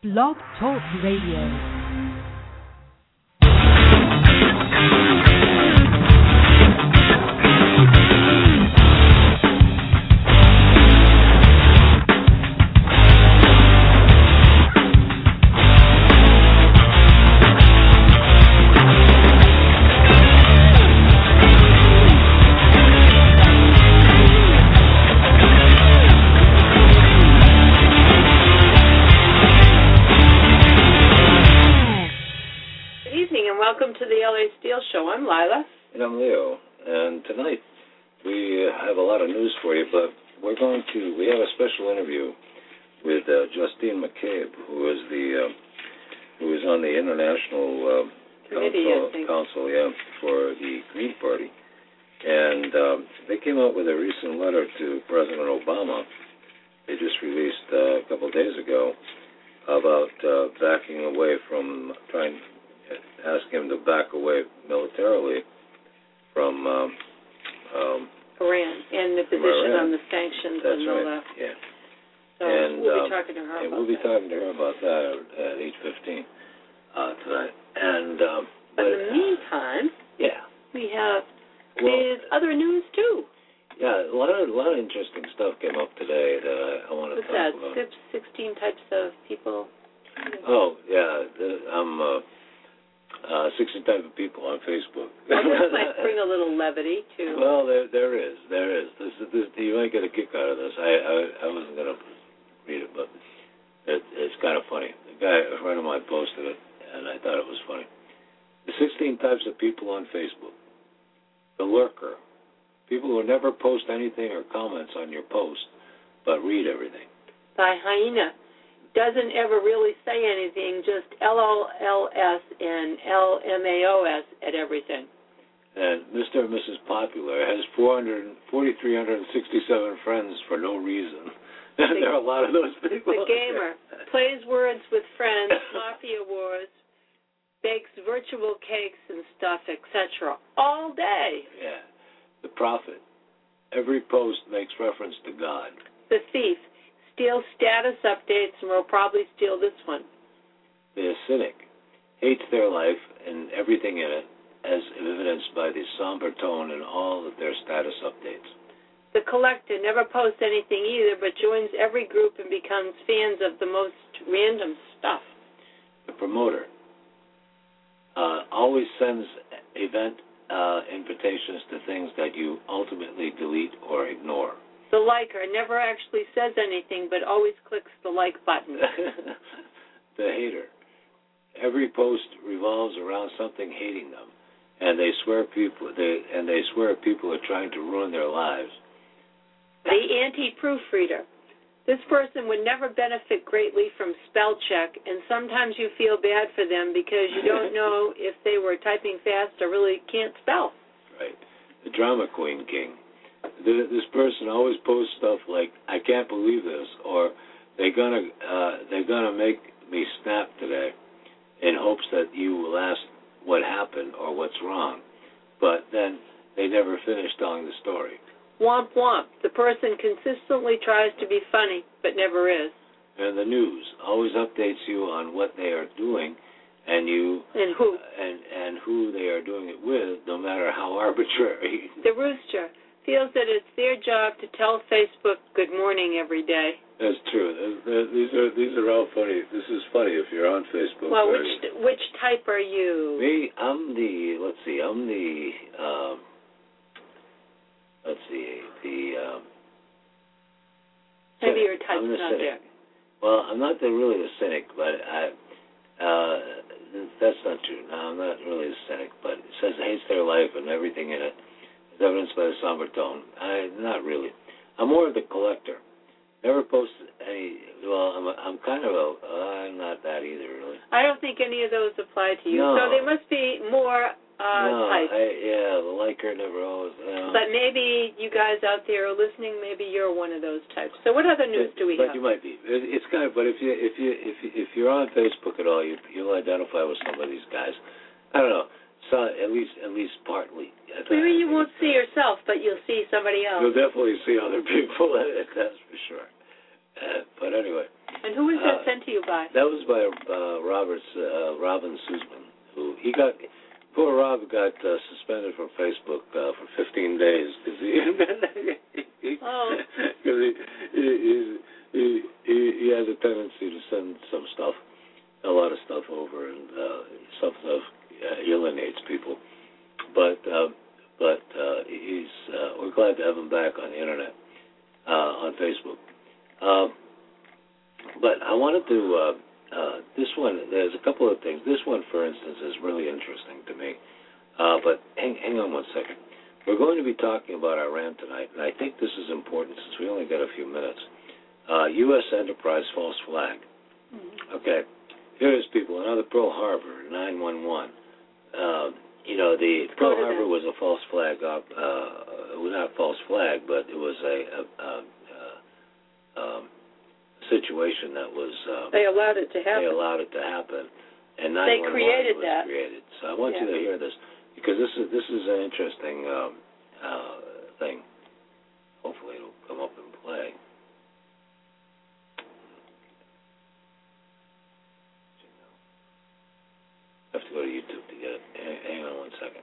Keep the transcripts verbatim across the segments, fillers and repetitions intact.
Blog Talk Radio. I'm Lila. And I'm Leo. And tonight we have a lot of news for you, but we're going to, we have a special interview with uh, Justine McCabe, who is the, uh, who is on the International uh, Committee, Council, I think. Council yeah, for the Green Party. And um, they came out with a recent letter to President Obama. They just released uh, a couple of days ago about uh, backing away from trying ask him to back away militarily from um, um, Iran and the position Iran. on the sanctions That's and all right. that. Yeah. So and, we'll um, be talking to her and about we'll be that. talking to her about that at, at eight fifteen uh, tonight. And um, but, but in the meantime, yeah, we have well, this other news too. Yeah, a lot of a lot of interesting stuff came up today that I, I want to What's talk that? about. Six, Sixteen types of people. Oh yeah, the, I'm. Uh, Uh, sixty type of people on Facebook. Well, this might bring a little levity too. Well, there, there is, there is. This, this, you might get a kick out of this. I, I, I wasn't going to read it, but it, it's kind of funny. The guy, a friend of mine, posted it, and I thought it was funny. The sixteen types of people on Facebook. The lurker, people who never post anything or comments on your post, but read everything. By hyena. Doesn't ever really say anything, just L O L S and L M A O S at everything. And Mister and Missus Popular has four thousand three hundred sixty-seven friends for no reason. The, there are a lot of those people. The gamer plays words with friends, mafia wars, bakes virtual cakes and stuff, et cetera all day. Yeah. The prophet. Every post makes reference to God. The thief. Steals status updates and will probably steal this one. The cynic hates their life and everything in it, as evidenced by the somber tone in all of their status updates. The collector never posts anything either, but joins every group and becomes fans of the most random stuff. The promoter uh, always sends event uh, invitations to things that you ultimately delete or ignore. The liker never actually says anything, but always clicks the like button. The hater. Every post revolves around something hating them, and they swear people they and they swear people are trying to ruin their lives. The anti-proofreader. This person would never benefit greatly from spell check, and sometimes you feel bad for them because you don't know if they were typing fast or really can't spell. Right. The drama queen king. This person always posts stuff like, "I can't believe this," or "They're gonna uh, they're gonna make me snap today," in hopes that you will ask what happened or what's wrong. But then they never finish telling the story. Womp womp. The person consistently tries to be funny, but never is. And the news always updates you on what they are doing, and you and who uh, and and who they are doing it with, no matter how arbitrary. The rooster feels that it's their job to tell Facebook good morning every day. That's true. These are these are all funny. This is funny if you're on Facebook. Well, which which type are you? Me, I'm the. Let's see. I'm the. Um, let's see. The. Um, Maybe your type's I'm the not cynic. there. Well, I'm not the, really the cynic, but I. Uh, that's not true. No, I'm not really the cynic, but it says hates their life and everything in it. It's evidenced by the somber tone. I not really. I'm more of the collector. Never post any. Well, I'm a, I'm kind of a. Uh, I'm not that either, really. I don't think any of those apply to you. No. So they must be more uh, no, types. I, yeah, the liker never always. You know. But maybe you guys out there are listening. Maybe you're one of those types. So what other news but, do we but have? But you might be. It, it's kind of. But if you if you if you, if you're on Facebook at all, you you'll identify with some of these guys. I don't know. So at least at least partly. Maybe you won't see yourself, but you'll see somebody else. You'll definitely see other people. That's for sure. Uh, but anyway, And who was that Uh, sent to you by? That was by uh, Robert uh, Robin Sussman, who he got. Poor Rob got uh, suspended from Facebook uh, for fifteen days because he, he, oh. cause he, he, he, he, he has a tendency to send some stuff, a lot of stuff over, and uh, some stuff uh, alienates people. But uh, but uh, he's uh, we're glad to have him back on the internet, uh, on Facebook. Um, but I wanted to. Uh, Uh, this one, there's a couple of things. This one, for instance, is really interesting to me. Uh, but hang, hang on one second. We're going to be talking about Iran tonight, and I think this is important since we only got a few minutes. Uh, U S Enterprise false flag. Mm-hmm. Okay. Here's people. Another Pearl Harbor, nine one one. Uh, you know, the Pearl Harbor was a false flag. Up, uh, it was not a false flag, but it was a... a, a, a um, situation that was um, they allowed it to happen. They allowed it to happen, and they created was that. Created. So I want yeah. you to hear this because this is this is an interesting um, uh, thing. Hopefully, it'll come up and play. I have to go to YouTube to get it. Hang on one second.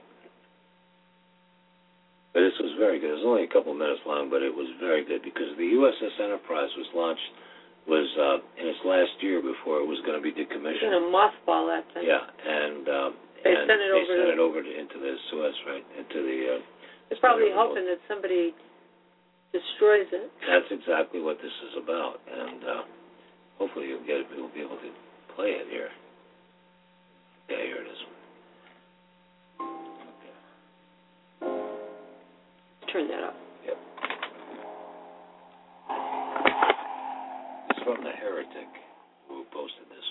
But this was very good. It was only a couple minutes long, but it was very good because the U S S Enterprise was launched. was uh, in its last year before it was going to be decommissioned. Going to mothball that thing. Yeah, and um, they and sent it they over, sent to, it over to, into the Suez, right? Into the. Uh, They're probably hoping that somebody destroys it. That's exactly what this is about, and uh, hopefully you'll get it. We'll be able to play it here. Yeah, here it is. Okay. Turn that up. Yep. From the Heretic, who posted this.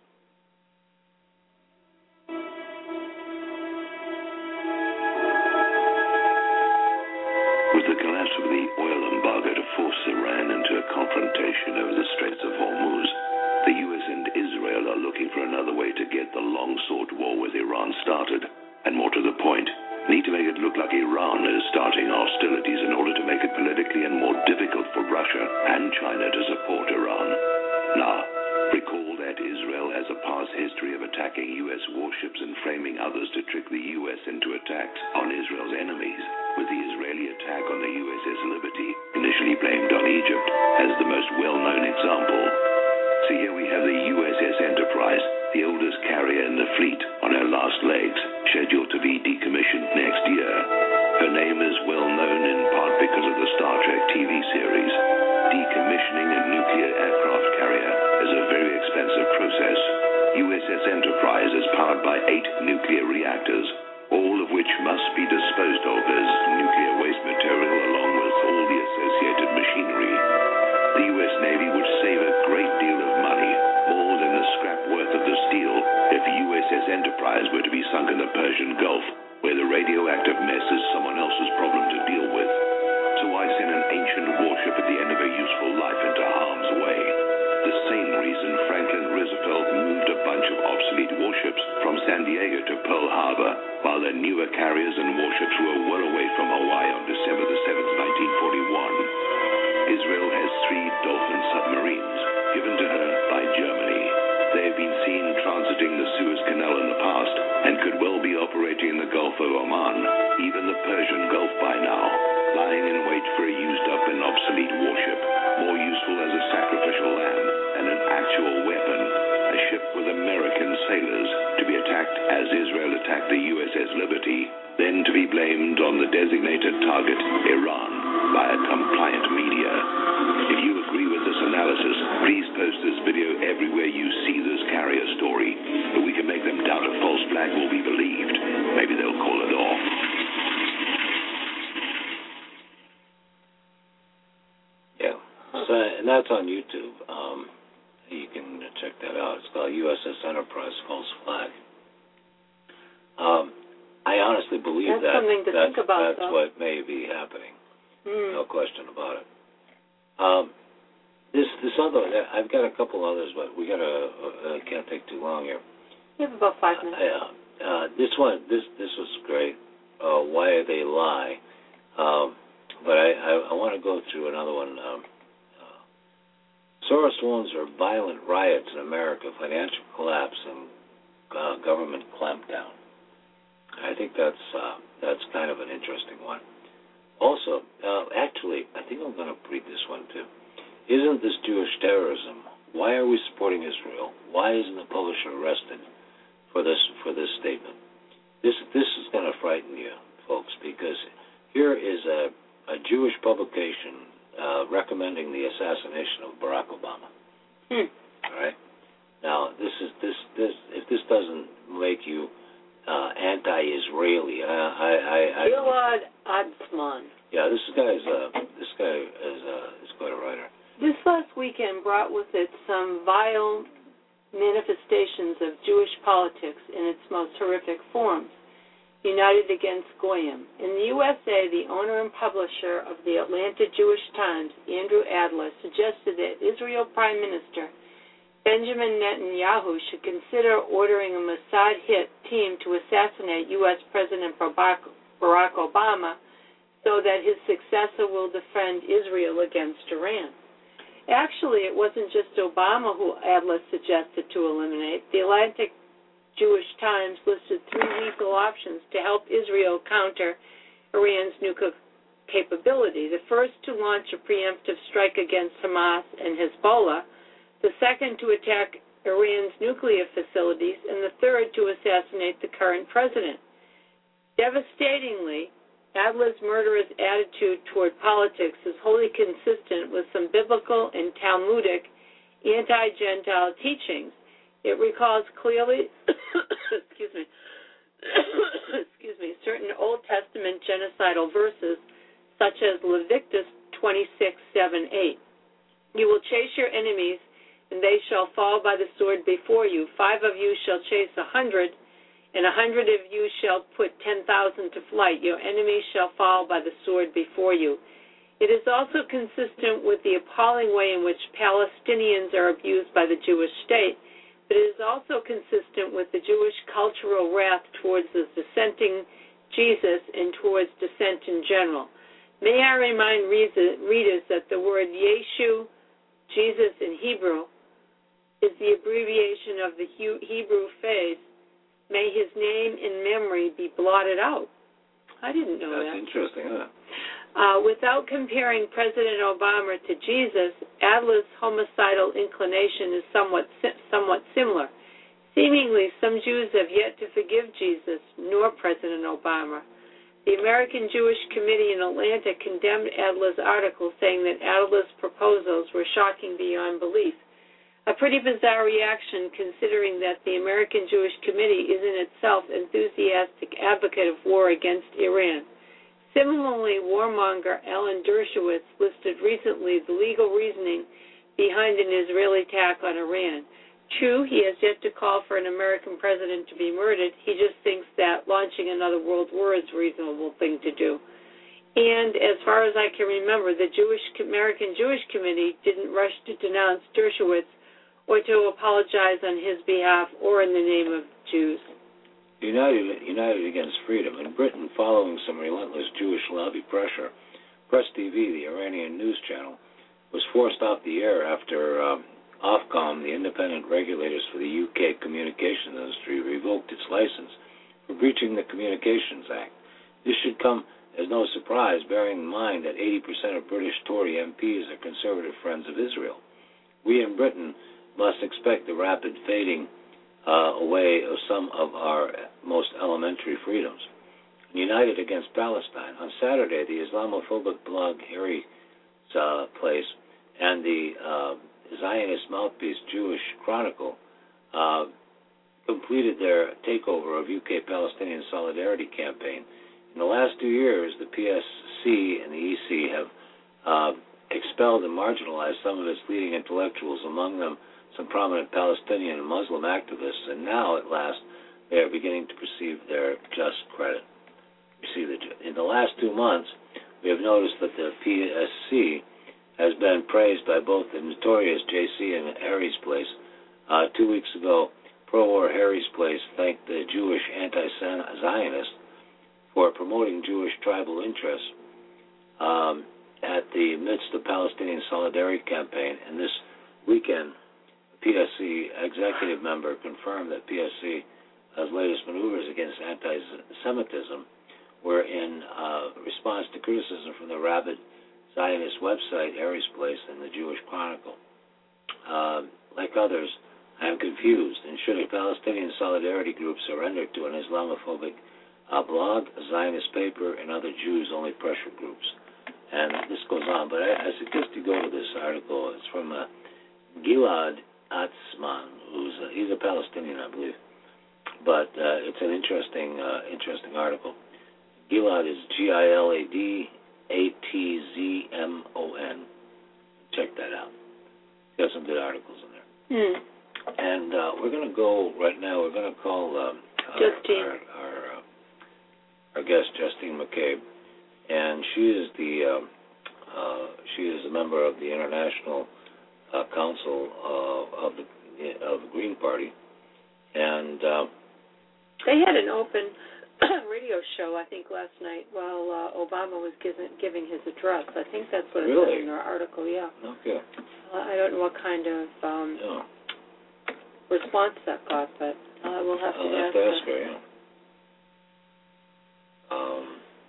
With the collapse of the oil embargo to force Iran into a confrontation over the Straits of Hormuz, the U S and Israel are looking for another way to get the long-sought war with Iran started, and more to the point, need to make it look like Iran is starting hostilities in order to make it politically and more difficult for Russia and China to support Iran. Now, recall that Israel has a past history of attacking U S warships and framing others to trick the U S into attacks on Israel's enemies, with the Israeli attack on the U S S Liberty, initially blamed on Egypt, as the most well-known example. So here we have the U S S Enterprise, the oldest carrier in the fleet, on her last legs, scheduled to be decommissioned next year. Her name is well known in part because of the Star Trek T V series. Decommissioning a nuclear aircraft carrier is a very expensive process. U S S Enterprise is powered by eight nuclear reactors, all of which must be disposed of as nuclear waste material along with all the associated machinery. The U S Navy would save a great deal of money, more than the scrap worth of the steel, if U S S Enterprise were to be sunk in the Persian Gulf, where the radioactive mess is someone else's problem to deal with. So why send an ancient warship at the end of a useful life into harm's way? The same reason Franklin Roosevelt moved a bunch of obsolete warships from San Diego to Pearl Harbor, while their newer carriers and warships were well away from Hawaii on December the seventh, nineteen forty-one. Israel has three Dolphin submarines, given to her by Germany. They have been seen transiting the Suez Canal in the past and could well be operating in the Gulf of Oman, even the Persian Gulf by now, lying in wait for a used-up and obsolete warship, more useful as a sacrificial lamb and an actual weapon, a ship with American sailors to be attacked as Israel attacked the U S S Liberty, then to be blamed on the designated target, Iran, by a compliant media. If you agree with this analysis, please post this video everywhere you see this carrier story, so we can make them doubt a false flag will be believed. Maybe they'll call it off. Yeah, so, and that's on YouTube. Um, you can check that out. It's called U S S Enterprise False Flag. Um, I honestly believe that's that something to that's, think about, that's what may be happening. Mm. No question about it. Um, this this other, I've got a couple others, but we got to uh, can't take too long here. You have about five minutes. Uh, yeah, uh, this one, this this was great. Uh, Why They Lie, um, but I, I, I want to go through another one. Um, uh, Soros wounds are violent riots in America, financial collapse, and uh, government clampdown. I think that's uh, that's kind of an interesting one. Also, uh, actually, I think I'm going to read this one too. Isn't this Jewish terrorism? Why are we supporting Israel? Why isn't the publisher arrested for this for this statement? This this is going to frighten you, folks, because here is a, a Jewish publication uh, recommending the assassination of Barack Obama. Hmm. All right. Now, this is this this if this doesn't make you uh, anti-Israeli, I I I, I Gilad Atzmon. Yeah, this guy is uh, this guy is uh, is quite a writer. This last weekend brought with it some vile manifestations of Jewish politics in its most horrific forms. United Against Goyim. In the U S A, the owner and publisher of the Atlanta Jewish Times, Andrew Adler, suggested that Israel Prime Minister Benjamin Netanyahu should consider ordering a Mossad-hit team to assassinate U S President Barack Obama so that his successor will defend Israel against Iran. Actually, it wasn't just Obama who Adler suggested to eliminate. The Atlantic Jewish Times listed three lethal options to help Israel counter Iran's nuclear capability. The first, to launch a preemptive strike against Hamas and Hezbollah. The second, to attack Iran's nuclear facilities. And the third, to assassinate the current president. Devastatingly, Adler's murderous attitude toward politics is wholly consistent with some biblical and Talmudic anti-Gentile teachings. It recalls clearly, excuse me, excuse me, certain Old Testament genocidal verses, such as Leviticus twenty-six, seven, eight. You will chase your enemies, and they shall fall by the sword before you. Five of you shall chase a hundred, and a hundred of you shall put ten thousand to flight. Your enemies shall fall by the sword before you. It is also consistent with the appalling way in which Palestinians are abused by the Jewish state. But it is also consistent with the Jewish cultural wrath towards the dissenting Jesus and towards dissent in general. May I remind readers that the word Yeshu, Jesus in Hebrew, is the abbreviation of the Hebrew phrase, may his name and memory be blotted out. I didn't know That's that. That's interesting, huh? Uh, without comparing President Obama to Jesus, Adler's homicidal inclination is somewhat somewhat similar. Seemingly, some Jews have yet to forgive Jesus, nor President Obama. The American Jewish Committee in Atlanta condemned Adler's article, saying that Adler's proposals were shocking beyond belief. A pretty bizarre reaction, considering that the American Jewish Committee is in itself enthusiastic advocate of war against Iran. Similarly, warmonger Alan Dershowitz listed recently the legal reasoning behind an Israeli attack on Iran. True, he has yet to call for an American president to be murdered. He just thinks that launching another world war is a reasonable thing to do. And as far as I can remember, the Jewish American Jewish Committee didn't rush to denounce Dershowitz or to apologize on his behalf or in the name of Jews. United, United Against Freedom. In Britain, following some relentless Jewish lobby pressure, Press T V, the Iranian news channel, was forced off the air after um, Ofcom, the independent regulators for the U K communications industry, revoked its license for breaching the Communications Act. This should come as no surprise, bearing in mind that eighty percent of British Tory M Ps are conservative friends of Israel. We in Britain must expect the rapid fading Uh, away of some of our most elementary freedoms. United Against Palestine. On Saturday, the Islamophobic blog Harry's uh, Place and the uh, Zionist mouthpiece Jewish Chronicle uh, completed their takeover of U K Palestinian Solidarity campaign. In the last two years, the P S C and the E C have uh, expelled and marginalized some of its leading intellectuals, among them some prominent Palestinian and Muslim activists, and now, at last, they are beginning to perceive their just credit. You see, the, in the last two months, we have noticed that the P S C has been praised by both the notorious J C and Harry's Place. Uh, two weeks ago, pro-war Harry's Place thanked the Jewish anti-Zionist for promoting Jewish tribal interests um, at the midst of Palestinian Solidarity campaign, and this weekend, P S C executive member confirmed that P S C's latest maneuvers against anti-Semitism were in uh, response to criticism from the rabid Zionist website, Aries Place, and the Jewish Chronicle. Uh, like others, I am confused, and should a Palestinian solidarity group surrender to an Islamophobic uh, blog, a Zionist paper, and other Jews-only pressure groups? And this goes on, but I, I suggest you go to this article. It's from uh, Gilad Atzmon, who's a, he's a Palestinian, I believe, but uh, it's an interesting, uh, interesting article. Gilad is G I L A D A T Z M O N. Check that out. Got some good articles in there. Hmm. And uh, we're going to go right now. We're going to call um, Justine. our our, uh, our guest, Justine McCabe, and she is the um, uh, she is a member of the International uh, Council uh, of the of the Green Party, and uh, they had an open radio show, I think, last night while uh, Obama was giving, giving his address. I think that's what it really? said in our article, yeah. Okay. Uh, I don't know what kind of um, yeah. response that got, but uh, we'll have to I'll ask have to ask her. her, yeah. Um,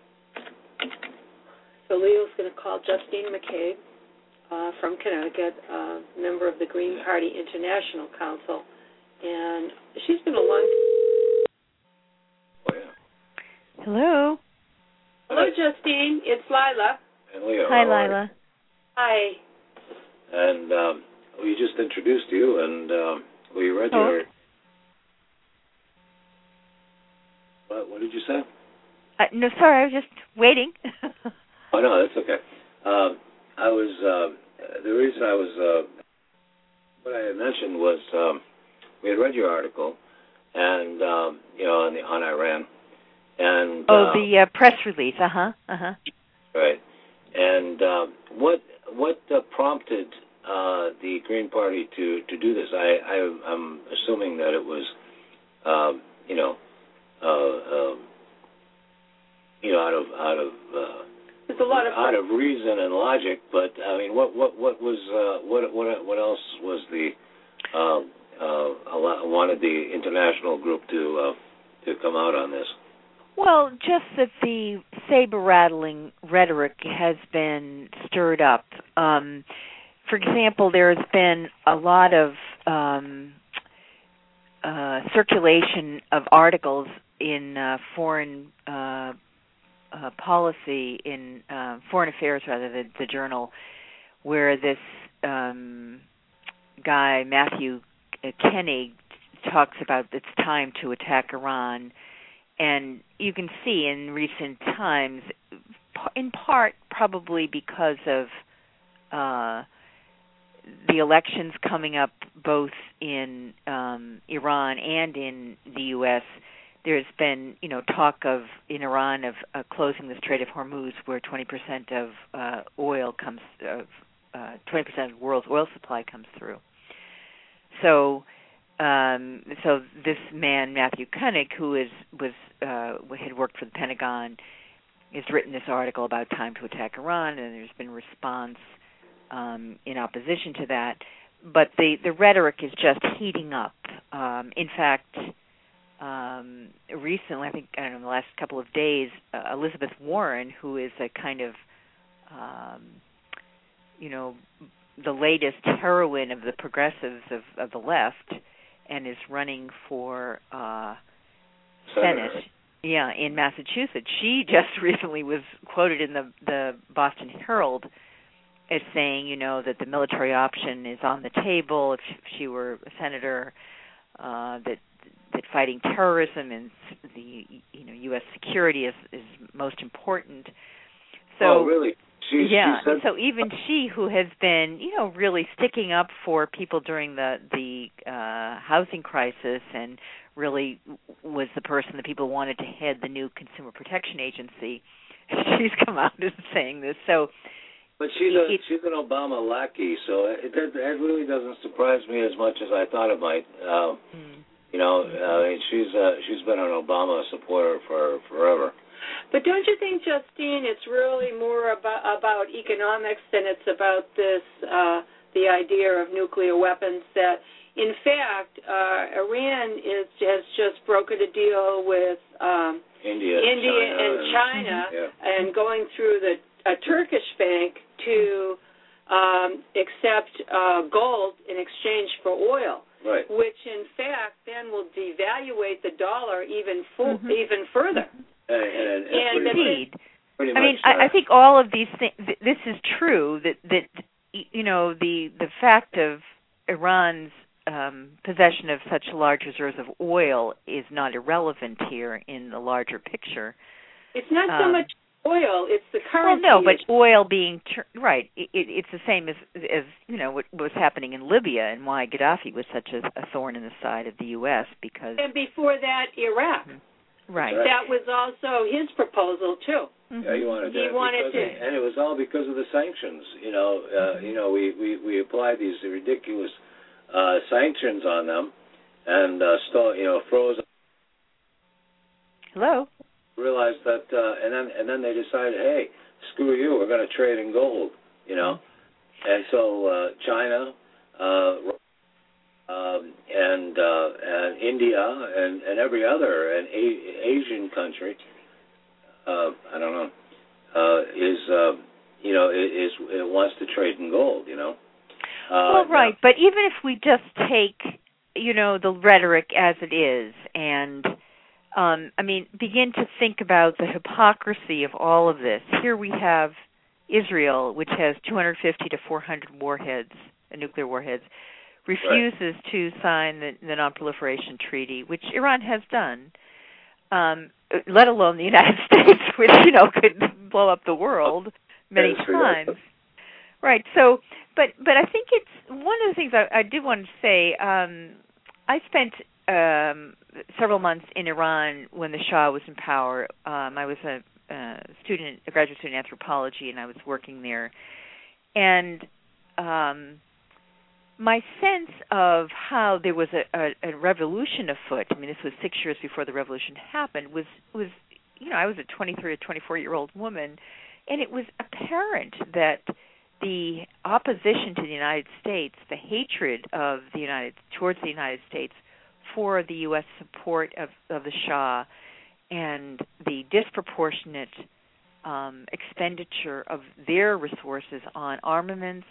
so Leo's going to call Justine McCabe uh, from Connecticut, uh, member of the Green Party International Council, and she's been a long oh, yeah. Hello. Hello, Justine. It's Lila. And Leo. Hi, how are you? Lila. Hi. And um, we just introduced you, and um, we read Oh. your. What, what did you say? Uh, no, sorry, I was just waiting. Oh no, that's okay. Um, I was uh, the reason I was uh, what I had mentioned was um, we had read your article, and um, you know on the on Iran, and oh, uh, the uh, press release. Uh huh. Uh huh. right, and um, what what uh, prompted uh, the Green Party to, to do this? I, I I'm assuming that it was um, you know uh, um, you know out of out of uh, There's a lot of out of reason and logic, but I mean, what what what was uh, what what what else was the uh, uh, wanted the international group to uh, to come out on this? Well, just that the saber-rattling rhetoric has been stirred up. Um, for example, there has been a lot of um, uh, circulation of articles in uh, foreign uh, uh, policy, in uh, foreign affairs, rather, the, the journal, where this um, guy, Matthew Koenig, talks about it's time to attack Iran. And you can see in recent times, in part probably because of uh, the elections coming up both in um, Iran and in the U S, there's been, you know, talk of in Iran of uh, closing the Strait of Hormuz, where twenty percent of uh, oil comes, of uh, twenty percent of the world's oil supply comes through. So. Um, so this man, Matthew Koenig, who is was uh, had worked for the Pentagon, has written this article about time to attack Iran, and there's been response um, in opposition to that. But the, the rhetoric is just heating up. Um, in fact, um, recently, I think, I don't know, in the last couple of days, uh, Elizabeth Warren, who is a kind of, um, you know, the latest heroine of the progressives of, of the left, and is running for uh, Senate, yeah, in Massachusetts. She just recently was quoted in the, the Boston Herald as saying, you know, that the military option is on the table if she were a senator, uh, that that fighting terrorism and the you know U S security is, is most important. So, oh, really? She, yeah, she said- so even she, who has been, you know, really sticking up for people during the the uh, housing crisis, and really was the person that people wanted to head the new Consumer Protection Agency, she's come out and saying this. So, but she's a, it, she's an Obama lackey, so it, it, it really doesn't surprise me as much as I thought it might. Uh, mm. You know, uh, she's uh, she's been an Obama supporter for forever. But don't you think, Justine, it's really more about, about economics than it's about this uh, the idea of nuclear weapons. That, in fact, uh, Iran is has just brokered a deal with um, India, India China, and China, and, yeah. and going through the a Turkish bank to um, accept uh, gold in exchange for oil. Right. Which, in fact, then will devaluate the dollar even fo- mm-hmm. even further. And, and, and, And Indeed. Pretty I mean, much, uh, I, I think all of these things. Th- this is true. That that you know the the fact of Iran's um, possession of such large reserves of oil is not irrelevant here in the larger picture. It's not so um, much oil; it's the Well, currency. no, but oil being tur- right. It, it, it's the same as as you know what was happening in Libya and why Gaddafi was such a, a thorn in the side of the U S because and before that, Iraq. right. Right. That was also his proposal too. Yeah, he wanted He that wanted because, to- and it was all because of the sanctions. You know, uh, you know, we, we, we applied these ridiculous uh, sanctions on them, and uh, stole, you know, froze. Hello. Realized that, uh, and then and then they decided, hey, screw you, we're going to trade in gold. You know, and so uh, China, uh, um, and uh, and India, and, and every other and a- Asian country. Uh, I don't know, uh, is, uh, you know, is, it wants to trade in gold, you know. Uh, Well, right, now, but even if we just take, you know, the rhetoric as it is and, um, I mean, begin to think about the hypocrisy of all of this. Here we have Israel, which has two hundred fifty to four hundred warheads, uh, nuclear warheads, refuses right. to sign the, the Non-Proliferation Treaty, which Iran has done. Um, let alone the United States, which, you know, could blow up the world many times. Right. So, but but I think it's one of the things I, I did want to say. Um, I spent um, several months in Iran when the Shah was in power. Um, I was a, a student, a graduate student in anthropology, and I was working there. And um, my sense of how there was a, a, a revolution afoot, I mean, this was six years before the revolution happened, was, was, you know, I was a twenty-three or twenty-four-year-old woman, and it was apparent that the opposition to the United States, the hatred of the United towards the United States for the U S support of, of the Shah, and the disproportionate um, expenditure of their resources on armaments,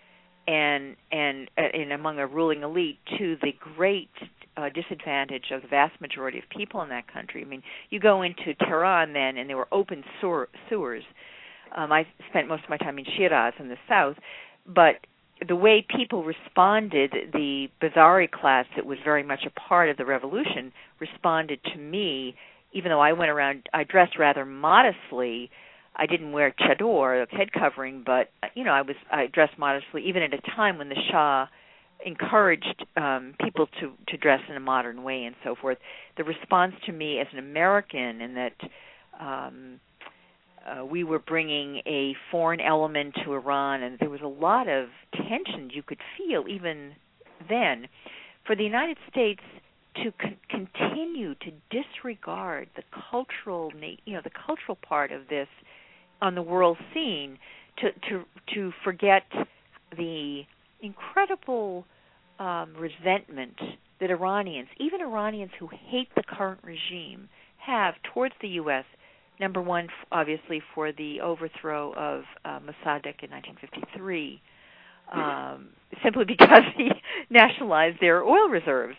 and and and among a ruling elite, to the great uh, disadvantage of the vast majority of people in that country. I mean, you go into Tehran then, and there were open sewer, sewers. Um, I spent most of my time in Shiraz in the south, but the way people responded, the Bazari class that was very much a part of the revolution, responded to me, even though I went around, I dressed rather modestly. I didn't wear chador, head covering, but you know, I was I dressed modestly, even at a time when the Shah encouraged um, people to, to dress in a modern way and so forth. The response to me as an American, and that um, uh, we were bringing a foreign element to Iran, and there was a lot of tension you could feel even then. For the United States to con- continue to disregard the cultural, you know, the cultural part of this on the world scene, to to to forget the incredible um, resentment that Iranians, even Iranians who hate the current regime, have towards the U S. Number one, obviously, for the overthrow of uh, Mossadegh in nineteen fifty-three, um, simply because he nationalized their oil reserves.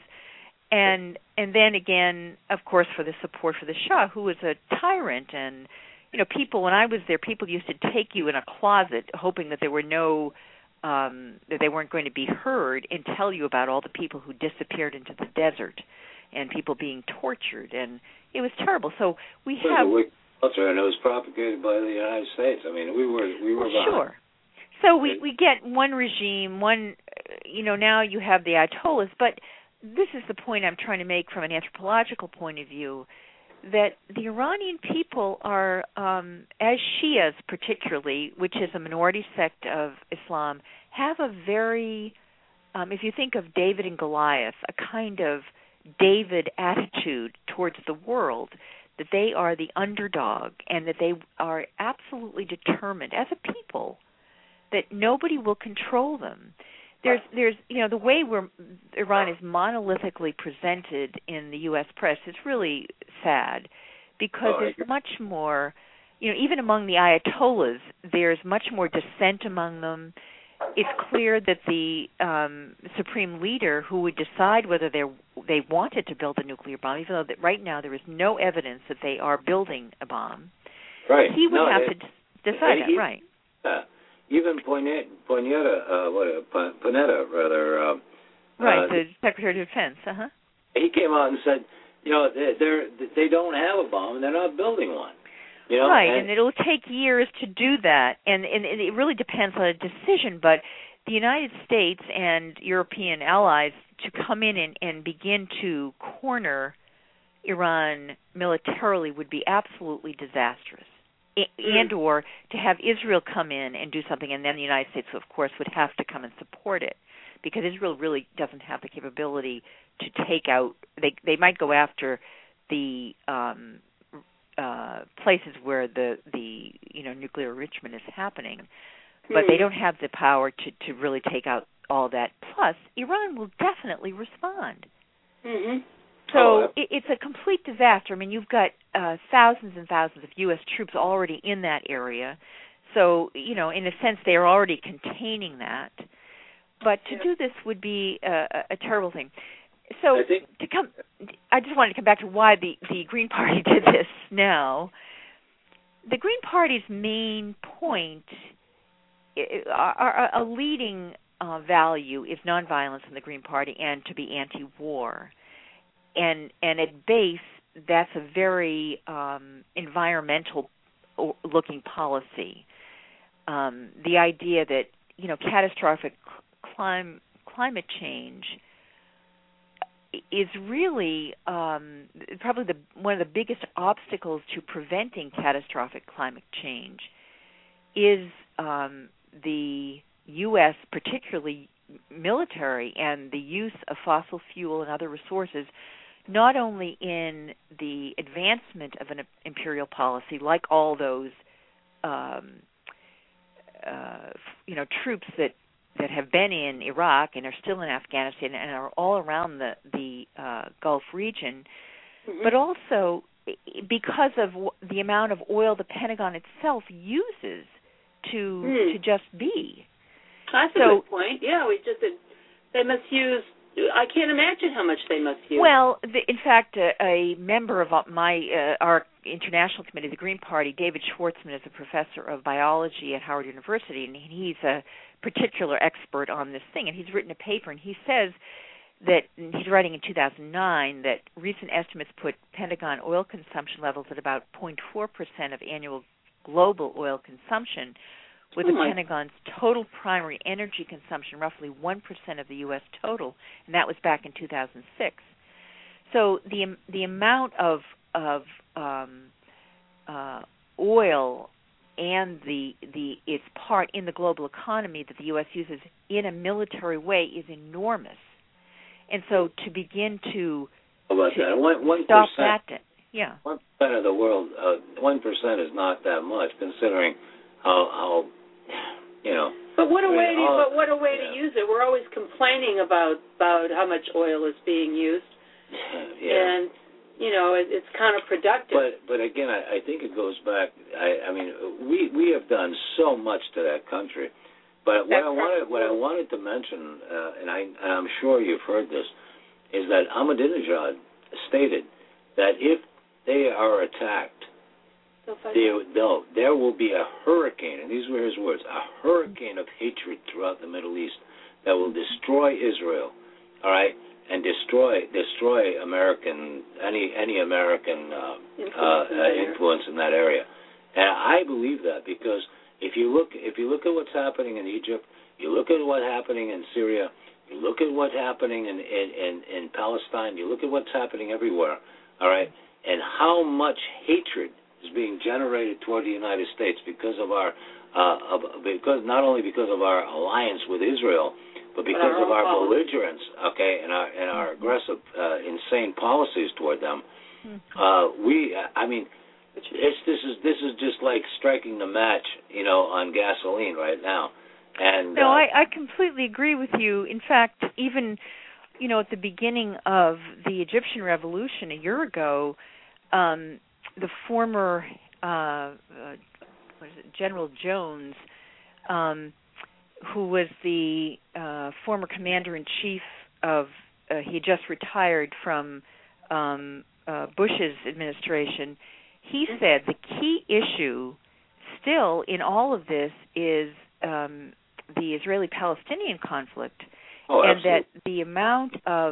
And and then again, of course, for the support for the Shah, who was a tyrant. And you know, people, when I was there, people used to take you in a closet, hoping that there were no, um, that they weren't going to be heard, and tell you about all the people who disappeared into the desert, and people being tortured, and it was terrible. So we it have. Was a wicked culture, and it was propagated by the United States. I mean, we were we were well, sure. So we we get one regime, one, you know, now you have the Ayatollahs, but this is the point I'm trying to make from an anthropological point of view, that the Iranian people are, um, as Shias particularly, which is a minority sect of Islam, have a very, um, if you think of David and Goliath, a kind of David attitude towards the world, that they are the underdog and that they are absolutely determined as a people that nobody will control them. There's, there's, you know, the way we're, Iran is monolithically presented in the U S press is really sad, because oh, there's much more, you know, even among the Ayatollahs, there's much more dissent among them. It's clear that the um, supreme leader who would decide whether they they wanted to build a nuclear bomb, even though that right now there is no evidence that they are building a bomb, right. he would no, have they, to d- decide that, he, right. Uh, even Ponetta, uh, what, uh, Panetta, rather. Uh, right, uh, the Secretary of Defense, uh-huh. He came out and said, you know, they they're, they don't have a bomb and they're not building one. You know, right, and, and it'll take years to do that, and, and it really depends on a decision, but the United States and European allies to come in and, and begin to corner Iran militarily would be absolutely disastrous. And or to have Israel come in and do something, and then the United States, of course, would have to come and support it, because Israel really doesn't have the capability to take out. They they might go after the um, uh, places where the the you know nuclear enrichment is happening, but they don't have the power to to really take out all that. Plus, Iran will definitely respond. Mm-hmm. So oh, it, it's a complete disaster. I mean, you've got uh, thousands and thousands of U S troops already in that area. So, you know, in a sense, they are already containing that. But to yeah. do this would be a, a terrible thing. So I think, to come, I just wanted to come back to why the, the Green Party did this now. The Green Party's main point, a leading uh, value is nonviolence in the Green Party and to be anti-war. And and at base, that's a very um, environmental-looking policy. Um, the idea that you know catastrophic clim- climate change is really um, probably the one of the biggest obstacles to preventing catastrophic climate change is um, the U S, particularly military, and the use of fossil fuel and other resources, not only in the advancement of an imperial policy, like all those, um, uh, you know, troops that, that have been in Iraq and are still in Afghanistan and are all around the the uh, Gulf region, mm-hmm. but also because of the amount of oil the Pentagon itself uses to mm. to just be. That's so, a good point. Yeah, we just they must use. I can't imagine how much they must use. Well, the, in fact, a, a member of my uh, our international committee, the Green Party, David Schwartzman, is a professor of biology at Howard University, and he's a particular expert on this thing. And he's written a paper, and he says that he's writing in two thousand nine that recent estimates put Pentagon oil consumption levels at about zero point four percent of annual global oil consumption, with oh the Pentagon's total primary energy consumption roughly one percent of the U S total, and that was back in two thousand six. So the the amount of of um, uh, oil and the the its part in the global economy that the U S uses in a military way is enormous, and so to begin to, How about to that? One, one stop percent, that, yeah, one percent of the world, uh, one percent is not that much considering how how. You know, but what a I mean, way to all, but what a way yeah. to use it. We're always complaining about about how much oil is being used, yeah. and you know it, it's counterproductive. But but again, I, I think it goes back. I, I mean, we we have done so much to that country. But what That's I wanted what I wanted to mention, uh, and I and I'm sure you've heard this, is that Ahmadinejad stated that if they are attacked, There, no, there will be a hurricane, and these were his words, a hurricane of hatred throughout the Middle East that will destroy Israel, all right, and destroy destroy American any any American uh, uh, uh, influence in that area. And I believe that because if you look if you look at what's happening in Egypt, you look at what's happening in Syria, you look at what's happening in in, in, in Palestine, you look at what's happening everywhere, all right, and how much hatred is being generated toward the United States because of our, uh, of, because not only because of our alliance with Israel, but because but of our policy. belligerence, okay, and our and our aggressive, uh, insane policies toward them. Uh, we, I mean, it's, this is this is just like striking the match, you know, on gasoline right now. And no, uh, I, I completely agree with you. In fact, even you know at the beginning of the Egyptian Revolution a year ago, um, the former uh, uh, what is it, General Jones, um, who was the uh, former commander-in-chief of, uh, he just retired from um, uh, Bush's administration, he said the key issue still in all of this is um, the Israeli-Palestinian conflict, oh, and absolutely. that the amount of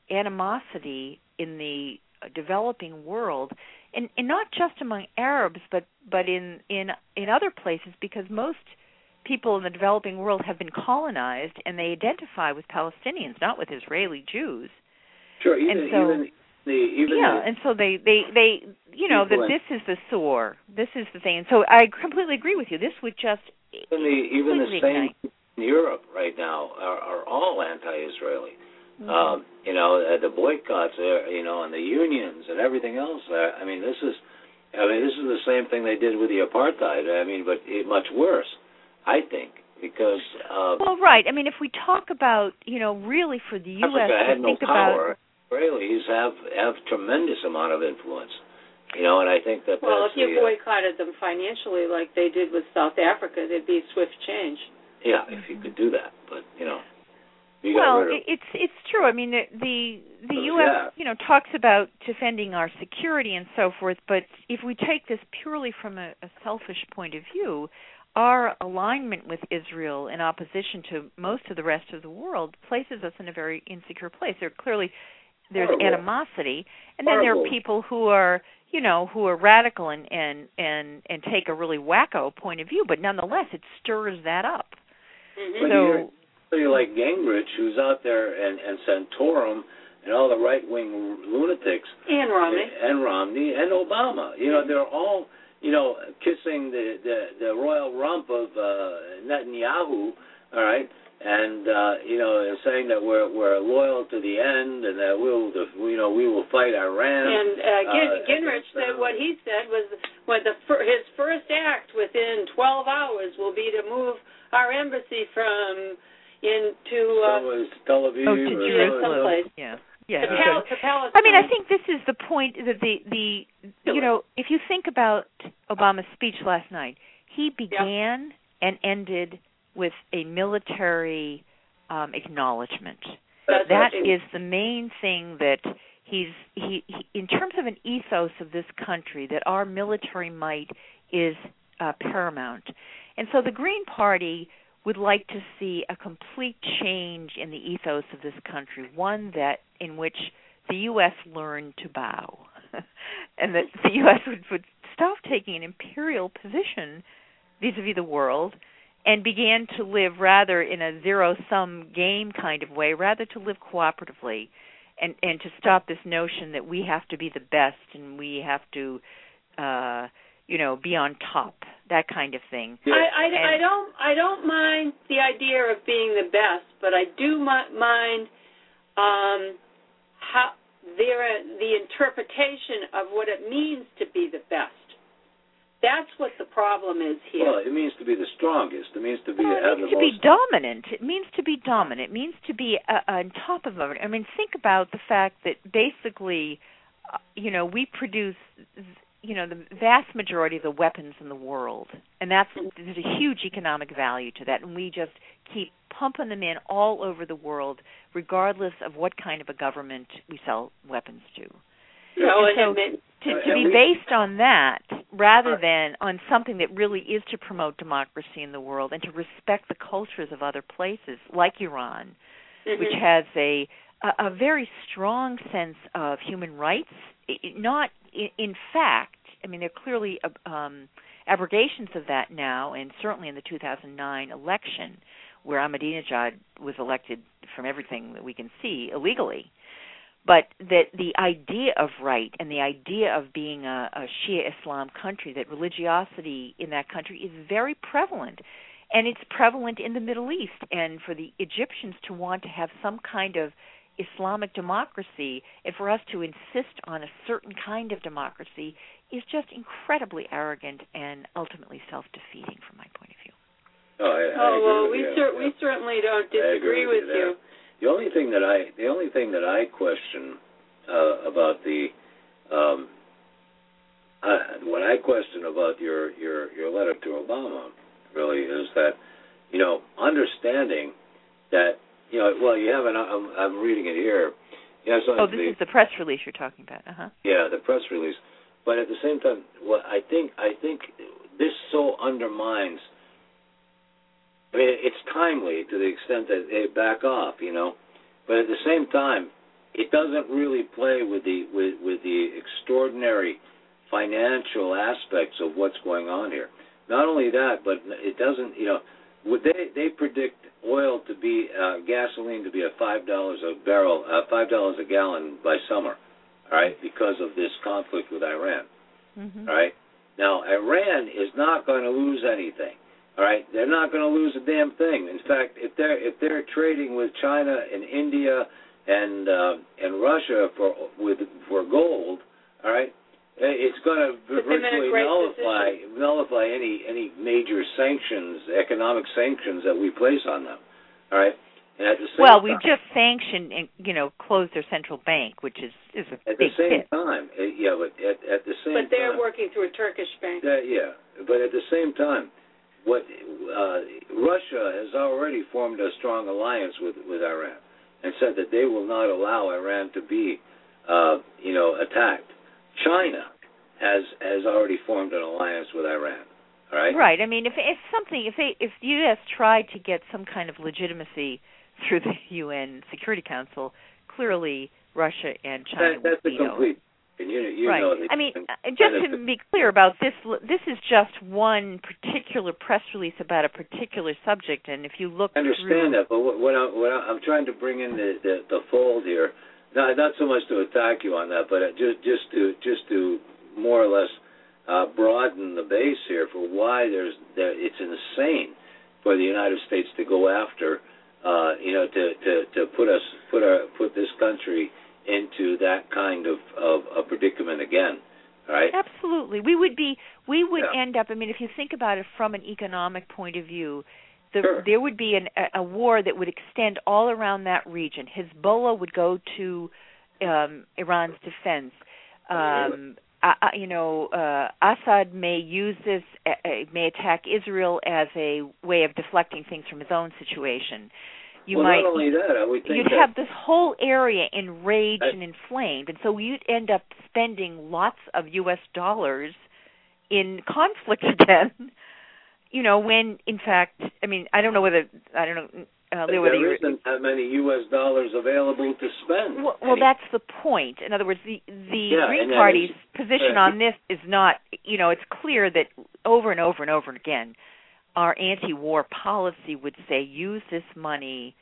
animosity in the developing world, and, and not just among Arabs, but, but in, in in other places, because most people in the developing world have been colonized, and they identify with Palestinians, not with Israeli Jews. Sure, even and so, even the even yeah, the, and so they, they, they you know that this is the sore, this is the thing. And so I completely agree with you. This would just even the even the same ignite. in Europe right now are, are all anti-Israeli. Mm-hmm. Um, you know, uh, the boycotts, uh, you know, and the unions and everything else. Uh, I mean, this is, I mean, this is the same thing they did with the apartheid. I mean, but it, much worse, I think, because. Uh, well, right. I mean, if we talk about, you know, really for the U S Africa had to no think power. about. Israelis have have tremendous amount of influence. You know, and I think that. Well, that's if you the, boycotted them financially, like they did with South Africa, there'd be swift change. Yeah, if you could do that, but you know. You Well, rid of it's it's true. I mean, the the, the Oh, U S yeah. you know talks about defending our security and so forth, but if we take this purely from a, a selfish point of view, our alignment with Israel in opposition to most of the rest of the world places us in a very insecure place. There clearly there's Horrible. animosity, and then there Horrible. are people who are you know who are radical and and and and take a really wacko point of view, but nonetheless it stirs that up. Mm-hmm. But So. you're, somebody like Gingrich, who's out there, and, and Santorum, and all the right-wing lunatics, And Romney. and Romney, and Obama. You know, they're all, you know, kissing the the, the royal rump of uh, Netanyahu. All right, and uh, you know, saying that we're we're loyal to the end, and that we'll, you know, we will fight Iran. And uh, Gin- uh, Gingrich against, said uh, what he said was what the fir- his first act within twelve hours will be to move our embassy from into uh, so is Tel Aviv Oh, to or Jerusalem. someplace. Yeah, yeah. to, because- Pal- to Palestine. I mean, I think this is the point that the the you know, if you think about Obama's speech last night, he began and ended with a military um, acknowledgement. That's That what is the main thing that he's he, he in terms of an ethos of this country, that our military might is uh, paramount. And so the Green Party would like to see a complete change in the ethos of this country, one that in which the U S learned to bow, and that the U S would, would stop taking an imperial position vis-a-vis the world and began to live rather in a zero-sum game kind of way, rather to live cooperatively, and, and to stop this notion that we have to be the best and we have to, uh, you know, be on top, that kind of thing. I, I, And- I don't I don't mind the idea of being the best, but I do mi- mind um, how there the interpretation of what it means to be the best. That's what the problem is here. Well, it means to be the strongest. It means to be Well, have it means the to be most. dominant. It means to be dominant. It means to be uh, on top of it. I mean, think about the fact that basically, uh, you know, we produce, you know, the vast majority of the weapons in the world, and that's there's a huge economic value to that, and we just keep pumping them in all over the world, regardless of what kind of a government we sell weapons to. You know, And and so it, to, Uh, to be and we- based on that rather than on something that really is to promote democracy in the world and to respect the cultures of other places like Iran, mm-hmm. which has a, a a very strong sense of human rights. It, not in, in fact, I mean, there are clearly um, abrogations of that now, and certainly in the two thousand nine election, where Ahmadinejad was elected, from everything that we can see, illegally. But that the idea of right and the idea of being a, a Shia Islam country, that religiosity in that country is very prevalent. And it's prevalent in the Middle East. And for the Egyptians to want to have some kind of Islamic democracy, and for us to insist on a certain kind of democracy, is just incredibly arrogant and ultimately self-defeating from my point of view. Oh, I, I oh well, agree we with you. cer- Yeah. we certainly don't I agree disagree with with you you. The only thing that I the only thing that I question uh, about the um, uh, what I question about your, your, your letter to Obama really is that, you know, understanding that, you know, well, you have an I'm, I'm reading it here. Yes, oh, this the, is the press release you're talking about. Uh huh. Yeah, the press release. But at the same time, what I think I think this so undermines. I mean, it's timely to the extent that they back off, you know, but at the same time, it doesn't really play with the with, with the extraordinary financial aspects of what's going on here. Not only that, but it doesn't, you know, would they they predict oil to be uh, gasoline to be at five dollars a barrel, uh, five dollars a gallon by summer, all right, because of this conflict with Iran, mm-hmm. all right. Now, Iran is not going to lose anything. All right, they're not going to lose a damn thing. In fact, if they're if they're trading with China and India and uh, and Russia for with for gold, all right, it's going to virtually nullify position. nullify any any major sanctions, economic sanctions that we place on them. All right, and at the same well, time, we've just sanctioned and you know closed their central bank, which is is a at big the same hit. time, yeah, but at, at the same but they're time, working through a Turkish bank. Uh, yeah, but at the same time. What uh, Russia has already formed a strong alliance with, with Iran and said that they will not allow Iran to be, uh, you know, attacked. China has has already formed an alliance with Iran. All right. Right. I mean, if if something, if they, if the U S tried to get some kind of legitimacy through the U N Security Council, clearly Russia and China that, that's would a veto complete. it. And you, you right. know that I mean, just to be clear about this, this is just one particular press release about a particular subject, and if you look I understand through... that, but what, what, I, what I, I'm trying to bring in the, the, the fold here, not not so much to attack you on that, but just just to just to more or less uh, broaden the base here for why there's there, it's insane for the United States to go after, uh, you know, to, to, to put us put our put this country into that kind of, of a predicament again, right? Absolutely. We would be, we would yeah. end up, I mean, if you think about it from an economic point of view, the, sure. there would be an, a, a war that would extend all around that region. Hezbollah would go to um, Iran's defense. Um, uh, you know, uh, Assad may use this, uh, may attack Israel as a way of deflecting things from his own situation. You well, might, not only that, I would think you'd that have this whole area enraged I, and inflamed, and so you'd end up spending lots of U S dollars in conflict again. You know, when in fact, I mean, I don't know whether I don't know. Uh, there whether isn't that many U S dollars available to spend. Well, well that's the point. In other words, the the yeah, Green and Party's is, position uh, on this is not. You know, it's clear that over and over and over again, our anti-war policy would say use this money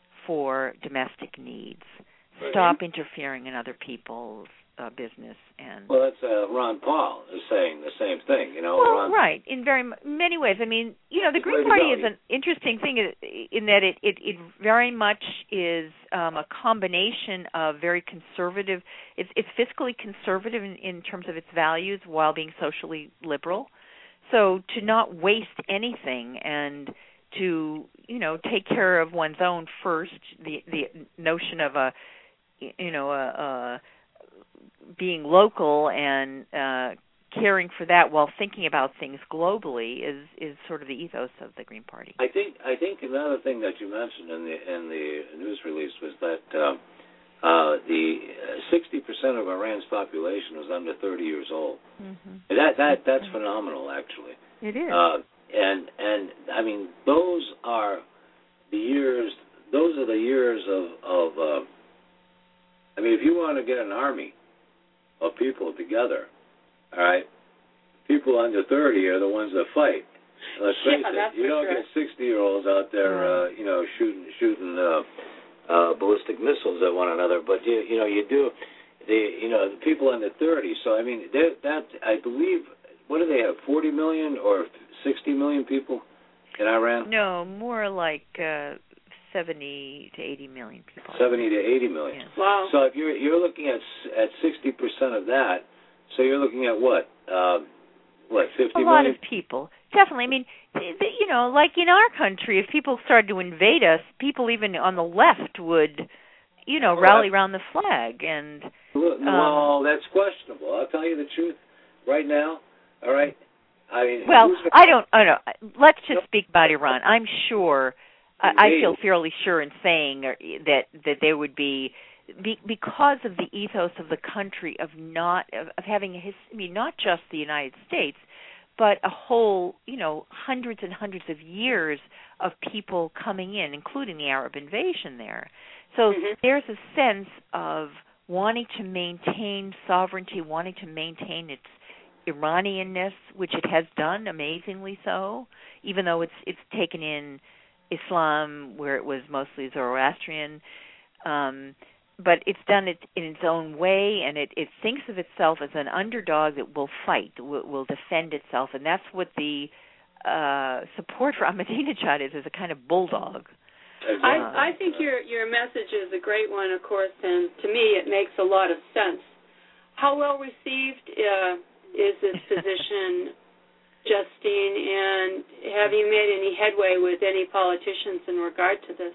for domestic needs. Right. Stop interfering in other people's uh, business. And well, that's uh, Ron Paul is saying the same thing. You know, well, Ron, right in very many ways. I mean, you know, the Green Party is an interesting thing in that it it, it very much is um, a combination of very conservative. It's it's fiscally conservative in, in terms of its values while being socially liberal. So to not waste anything and to, you know, take care of one's own first, the the notion of a, you know, a, a being local and uh, caring for that while thinking about things globally is, is sort of the ethos of the Green Party. I think I think another thing that you mentioned in the in the news release was that uh, uh, the sixty percent of Iran's population was under thirty years old. Mm-hmm. That that that's phenomenal, actually. It is. Uh, and and I mean, those are the years. Those are the years of of. Uh, I mean, if you want to get an army of people together, all right, people under thirty are the ones that fight. Let's face yeah, it. You don't sure. get sixty-year-olds out there, uh, you know, shooting shooting uh, uh, ballistic missiles at one another. But you you know you do the you know the people under thirty. So I mean that I believe. What do they have? Forty million or sixty million people in Iran? No, more like uh, seventy to eighty million people. Seventy to eighty million. Yeah. Wow. So if you're you're looking at at sixty percent of that, so you're looking at what? Uh, what, fifty a million? lot of people. Definitely. I mean, th- th- you know, like in our country, if people started to invade us, people even on the left would, you know, Oh, rally I- around the flag. And Well, um, that's questionable. I'll tell you the truth right now. All right. I mean, well, who's gonna- I don't. I don't. Let's just speak about Iran. I'm sure. I, I Indeed. feel fairly sure in saying that that there would be. Be, because of the ethos of the country of not of, of having a his, I mean not just the United States, but a whole, you know, hundreds and hundreds of years of people coming in, including the Arab invasion there. So Mm-hmm. there's a sense of wanting to maintain sovereignty, wanting to maintain its Iranianness, which it has done amazingly so, even though it's it's taken in Islam where it was mostly Zoroastrian. Um, but it's done it in its own way, and it, it thinks of itself as an underdog that will fight, will, will defend itself, and that's what the uh, support for Ahmadinejad is, is a kind of bulldog. Exactly. I, I think your your message is a great one, of course, and to me it makes a lot of sense. How well received uh, is this position, Justine, and have you made any headway with any politicians in regard to this?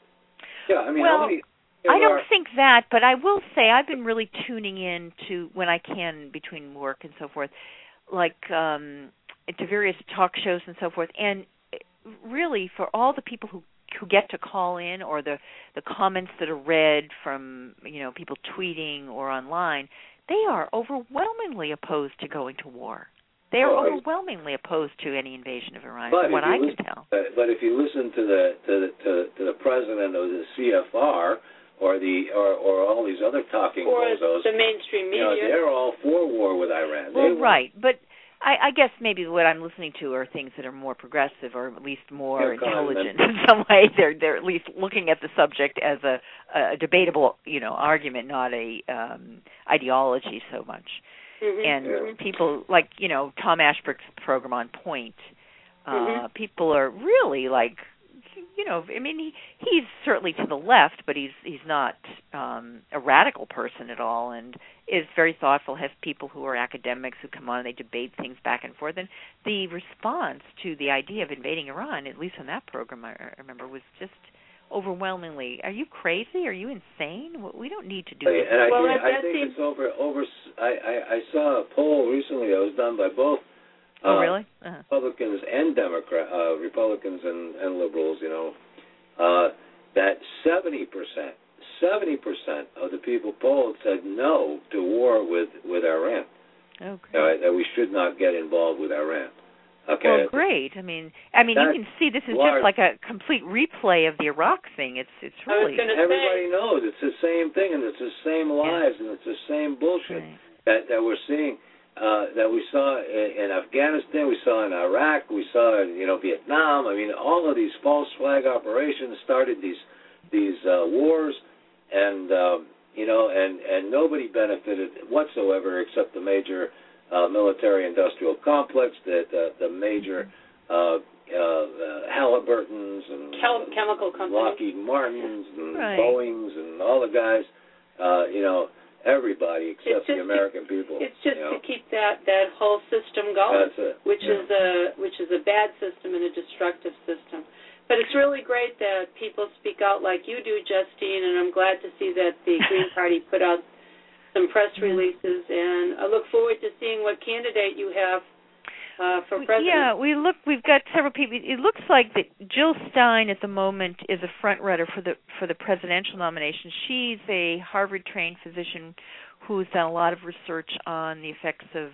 Yeah, I mean, well, how many, I don't are, think that, but I will say I've been really tuning in to, when I can between work and so forth, like um, to various talk shows and so forth, and really for all the people who who get to call in or the the comments that are read from, you know, people tweeting or online, they are overwhelmingly opposed to going to war. They are Oh, I- overwhelmingly opposed to any invasion of Iran, But from what if you I can listen- tell. But, but if you listen to the to the to, to the president of the C F R or the or, or all these other talking Or bozos, the mainstream you know, media? they're all for war with Iran. Well, they right, but I, I guess maybe what I'm listening to are things that are more progressive, or at least more Yeah, kind of. intelligent in some way. They're they're at least looking at the subject as a, a debatable, you know, argument, not a um, ideology so much. Mm-hmm. And Yeah. people like, you know, Tom Ashbrook's program On Point. Uh, Mhm. People are really like, you know, I mean, he, he's certainly to the left, but he's he's not um, a radical person at all, and is very thoughtful. Has people who are academics who come on and they debate things back and forth. And the response to the idea of invading Iran, at least on that program, I remember, was just overwhelmingly, "Are you crazy? Are you insane? We don't need to do this." And I, Well, think, that- I that think seems- it's over. Over. I, I, I saw a poll recently that was done by both. Oh, uh, really? Uh-huh. Republicans and Democrat, uh, Republicans and, and liberals, you know, uh, that seventy percent, seventy percent of the people polled said no to war with with Iran. Oh, great. Uh, that we should not get involved with Iran. Okay. Well, great. I mean, I mean, you That's can see this is large. just like a complete replay of the Iraq thing. It's it's I was really gonna Everybody knows it's the same thing, and it's the same lies, and it's the same bullshit right. that that we're seeing. Uh, that we saw in, in Afghanistan, we saw in Iraq, we saw in, you know, Vietnam. I mean, all of these false flag operations started these these uh, wars, and um, you know, and and nobody benefited whatsoever except the major uh, military-industrial complex, the the, the major uh, uh, uh, Halliburtons and Chem- chemical companies. Lockheed Martins and Right. Boeings and all the guys. Uh, you know. Everybody except It's the just American people. It's just you know. to keep that, that whole system going, That's it. which yeah. is a which is a bad system and a destructive system. But it's really great that people speak out like you do, Justine, and I'm glad to see that the Green Party put out some press releases. And I look forward to seeing what candidate you have uh, for president. Yeah, we look. We've got several people. It looks like that Jill Stein at the moment is a front runner for the for the presidential nomination. She's a Harvard-trained physician who's done a lot of research on the effects of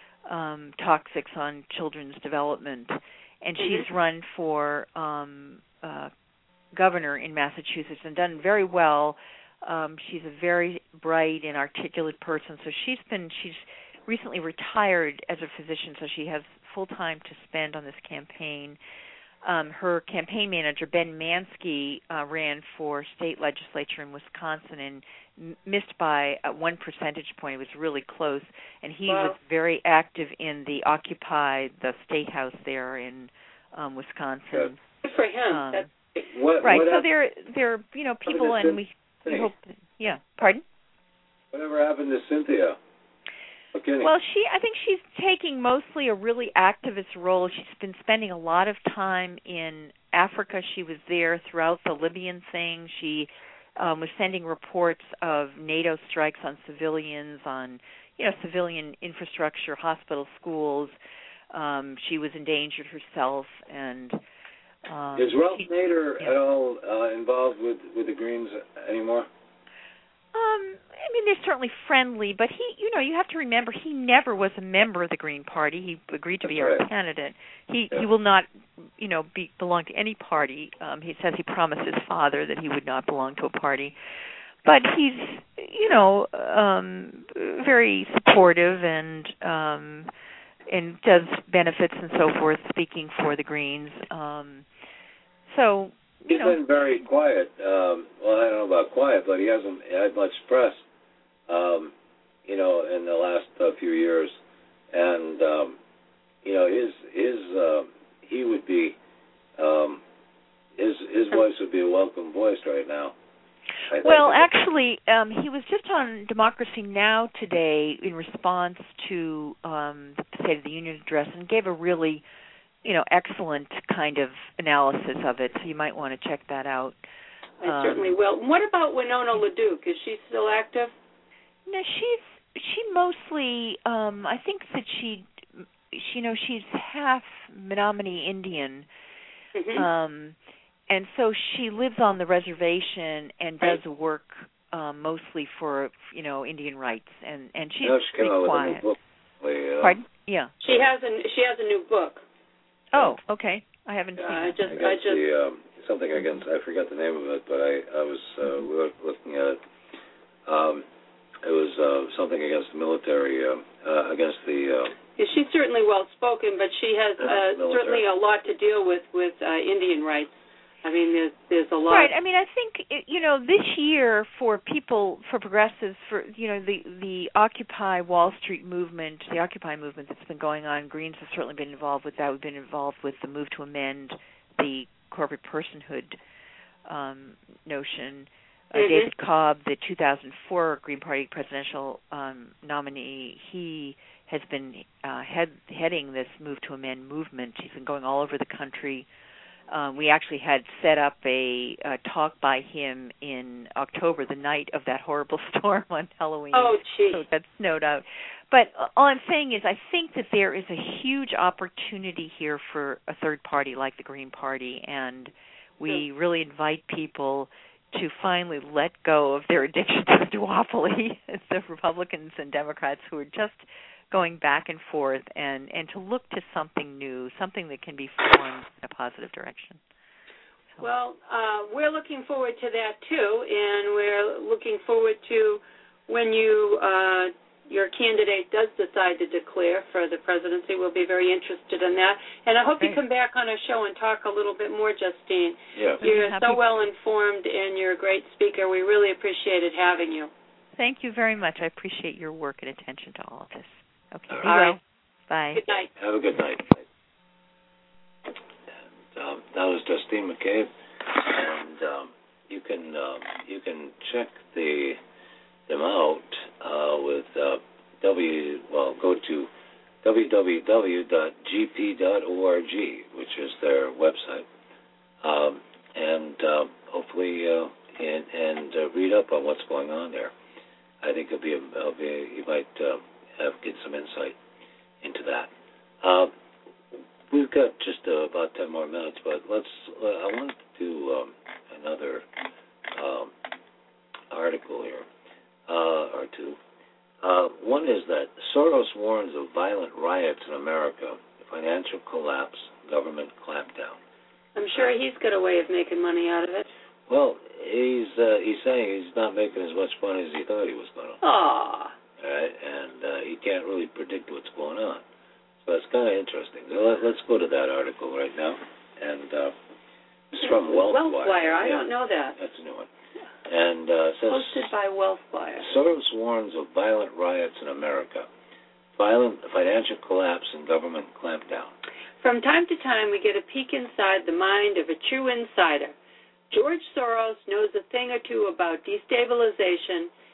um, toxics on children's development, and Mhm. she's run for um, uh, governor in Massachusetts and done very well. Um, she's a very bright and articulate person, so she's been she's. recently retired as a physician, so she has full time to spend on this campaign. Um, her campaign manager, Ben Mansky, uh, ran for state legislature in Wisconsin and m- missed by uh, one percentage point. It was really close, and he Wow. was very active in the Occupy, the state house there in um, Wisconsin. Good for him. Um, That's What, right. what So hap- there, there are you know people, and we, we Hey. hope. Yeah. Pardon. Whatever happened to Cynthia? Okay. Well, she, I think she's taking mostly a really activist role. She's been spending a lot of time in Africa. She was there throughout the Libyan thing. She um, was sending reports of NATO strikes on civilians, on, you know, civilian infrastructure, hospitals, schools. Um, she was endangered herself, and um, is Ralph she, Nader yeah. at all uh, involved with with the Greens anymore? Um, I mean, they're certainly friendly, but he, you know, you have to remember he never was a member of the Green Party. He agreed to be That's our right. candidate. He Yeah. he will not, you know, be belong to any party. Um, he says he promised his father that he would not belong to a party, but he's, you know, um, very supportive and um, and does benefits and so forth, speaking for the Greens. Um, so. You He's know. been very quiet. Um, well, I don't know about quiet, but he hasn't had much press, um, you know, in the last uh, few years. And, um, you know, his, his, uh, he would be, um, his, his voice would be a welcome voice right now. I Well, think. actually, um, he was just on Democracy Now! Today in response to um, the State of the Union address and gave a really, you know, excellent kind of analysis of it, so you might want to check that out. I um, certainly will. What about Winona LaDuke? Is she still active? No, she's she mostly. Um, I think that she, she, you know, she's half Menominee Indian, Mm-hmm. um, and so she lives on the reservation and does Right. work um, mostly for, you know, Indian rights, and and she's You know, she pretty came out with a quiet. new book. Uh, Pardon? Yeah. She has a she has a new book. Oh, okay. I haven't Uh, seen I it. just I against just the, um, something against, I forgot the name of it, but I, I was, uh, we were looking at it. Um, it was uh, something against the military, uh, uh, against the... Uh, yeah, she's certainly well spoken, but she has uh, Military. certainly a lot to deal with with uh, Indian rights. I mean, there's there's a lot. Right. I mean, I think it- you know this year for people, for progressives, for you know the the Occupy Wall Street movement, the Occupy movement that's been going on. Greens have certainly been involved with that. We've been involved with the move to amend the corporate personhood um, notion. Uh, Mhm. David Cobb, the two thousand four Green Party presidential um, nominee, he has been uh, head, heading this move to amend movement. He's been going all over the country. Um, we actually had set up a, a talk by him in October, the night of that horrible storm on Halloween. Oh, gee. So that snowed out. But all I'm saying is I think that there is a huge opportunity here for a third party like the Green Party, and we Hmm. really invite people to finally let go of their addiction to the duopoly, the Republicans and Democrats who are just going back and forth, and, and to look to something new, something that can be formed in a positive direction. So. Well, uh, we're looking forward to that too, and we're looking forward to when you uh, your candidate does decide to declare for the presidency. We'll be very interested in that, and I hope Great. you come back on our show and talk a little bit more, Justine. yeah. You're happy- so well informed, and you're a great speaker. We really appreciated having you. Thank you very much. I appreciate your work and attention to all of this. Okay, All be right. well. Bye. Good night. Have a good night. And, um, that was Justine McCabe, and um, you can um, you can check the them out uh, with uh, w well go to w w w dot g p dot org, which is their website, um, and um, hopefully uh, and, and uh, read up on what's going on there. I think it'll be, it'll be you might uh, have get some insight into that. Uh, we've got just uh, about ten more minutes, but let's. Uh, I wanted to do um, another um, article here, uh, or two. Uh, one is that Soros warns of violent riots in America, financial collapse, government clampdown. I'm sure he's got a way of making money out of it. Well, he's uh, he's saying he's not making as much money as he thought he was going to. Aw. All right, and uh, you can't really predict what's going on. So that's kind of interesting. So let, let's go to that article right now. And uh, it's from WealthWire. WealthWire. I Yeah, don't know that. that's a new one. And uh, it says, Hosted by WealthWire. Soros warns of violent riots in America, violent financial collapse and government clampdown. From time to time, we get a peek inside the mind of a true insider. George Soros knows a thing or two about destabilization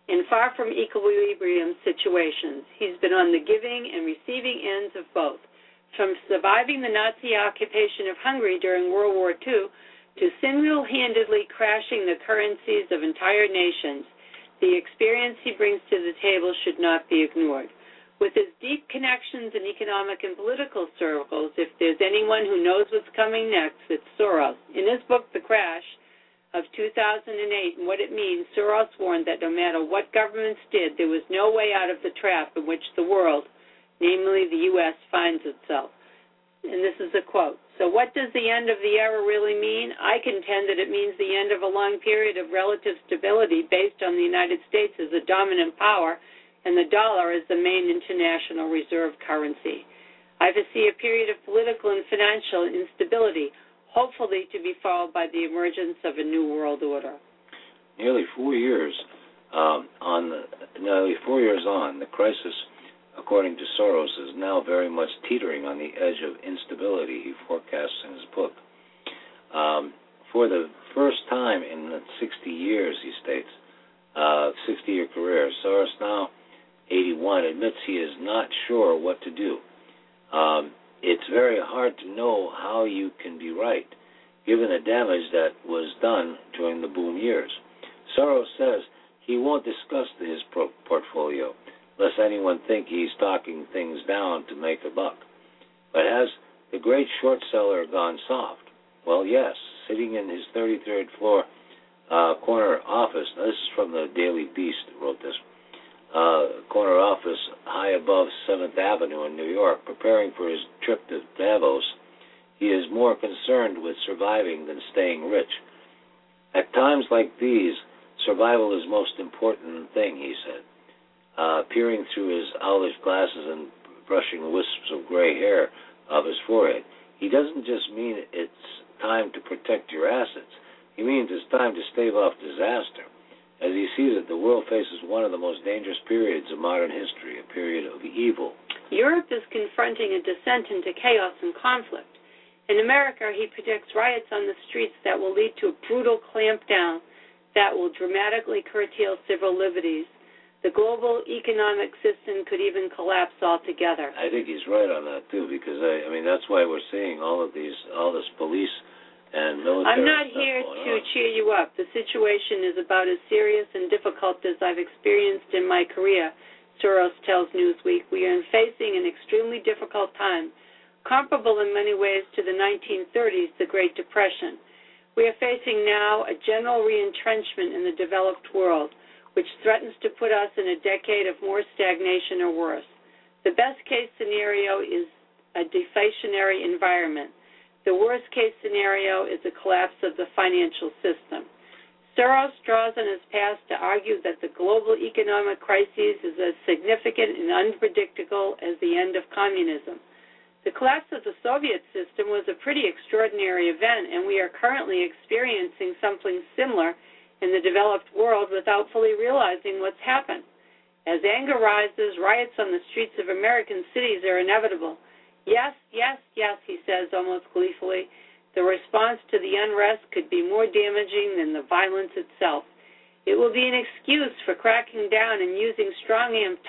in far from equilibrium situations. He's been on the giving and receiving ends of both, from surviving the Nazi occupation of Hungary during World War Two to single-handedly crashing the currencies of entire nations. The experience he brings to the table should not be ignored. With his deep connections in economic and political circles, if there's anyone who knows what's coming next, it's Soros. In his book, The Crash of two thousand eight and What It Means, Soros warned that no matter what governments did, there was no way out of the trap in which the world, namely the U S, finds itself. And this is a quote. So what does the end of the era really mean? I contend that it means the end of a long period of relative stability based on the United States as a dominant power and the dollar as the main international reserve currency. I foresee a period of political and financial instability, hopefully to be followed by the emergence of a new world order. Nearly four years um, on the, nearly four years on, the crisis, according to Soros, is now very much teetering on the edge of instability he forecasts in his book. Um, for the first time in sixty years, he states, uh, sixty-year career, Soros, now eighty-one, admits he is not sure what to do. Um, it's very hard to know how you can be right, given the damage that was done during the boom years. Soros says he won't discuss his pro- portfolio, lest anyone think he's talking things down to make a buck. But has the great short seller gone soft? Well, yes. Sitting in his thirty-third floor uh, corner office, now this is from the Daily Beast, wrote this, uh, corner office high above seventh Avenue in New York, preparing for his trip to Davos, he is more concerned with surviving than staying rich. At times like these, survival is most important thing, he said. Uh, peering through his owlish glasses and brushing the wisps of gray hair off his forehead, he doesn't just mean it's time to protect your assets. He means it's time to stave off disaster. As he sees it, the world faces one of the most dangerous periods of modern history, a period of evil. Europe is confronting a descent into chaos and conflict. In America, he predicts riots on the streets that will lead to a brutal clampdown that will dramatically curtail civil liberties. The global economic system could even collapse altogether. I think he's right on that, too, because, I, I mean, that's why we're seeing all of these, all this police and military I'm not stuff here going to on. cheer you up. The situation is about as serious and difficult as I've experienced in my career, Soros tells Newsweek. We are facing an extremely difficult time, comparable in many ways to the nineteen thirties, the Great Depression. We are facing now a general reentrenchment in the developed world, which threatens to put us in a decade of more stagnation or worse. The best-case scenario is a deflationary environment. The worst-case scenario is a collapse of the financial system. Soros draws on his past to argue that the global economic crisis is as significant and unpredictable as the end of communism. The collapse of the Soviet system was a pretty extraordinary event, and we are currently experiencing something similar in the developed world without fully realizing what's happened. As anger rises, riots on the streets of American cities are inevitable. Yes, yes, yes, he says almost gleefully. The response to the unrest could be more damaging than the violence itself. It will be an excuse for cracking down and using strong-arm